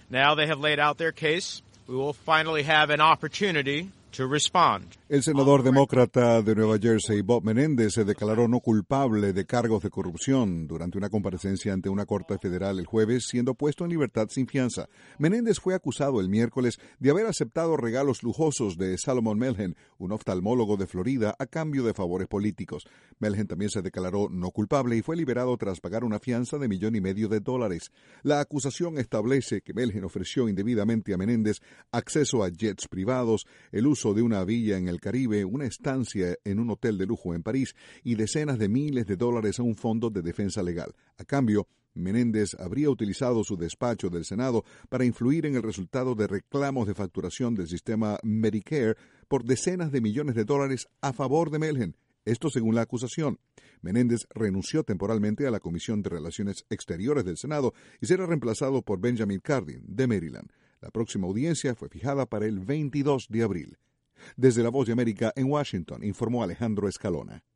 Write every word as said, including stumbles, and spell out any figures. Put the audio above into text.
Now they have laid out their case. We will finally have an opportunity to respond. El senador demócrata de Nueva Jersey, Bob Menéndez, se declaró no culpable de cargos de corrupción durante una comparecencia ante una corte federal el jueves, siendo puesto en libertad sin fianza. Menéndez fue acusado el miércoles de haber aceptado regalos lujosos de Salomon Melgen, un oftalmólogo de Florida, a cambio de favores políticos. Melgen también se declaró no culpable y fue liberado tras pagar una fianza de millón y medio de dólares. La acusación establece que Melgen ofreció indebidamente a Menéndez acceso a jets privados, el uso de una villa en el Caribe, una estancia en un hotel de lujo en París y decenas de miles de dólares a un fondo de defensa legal. A cambio, Menéndez habría utilizado su despacho del Senado para influir en el resultado de reclamos de facturación del sistema Medicare por decenas de millones de dólares a favor de Melgen. Esto según la acusación. Menéndez renunció temporalmente a la Comisión de Relaciones Exteriores del Senado y será reemplazado por Benjamin Cardin, de Maryland. La próxima audiencia fue fijada para el veintidós de abril. Desde La Voz de América en Washington, informó Alejandro Escalona.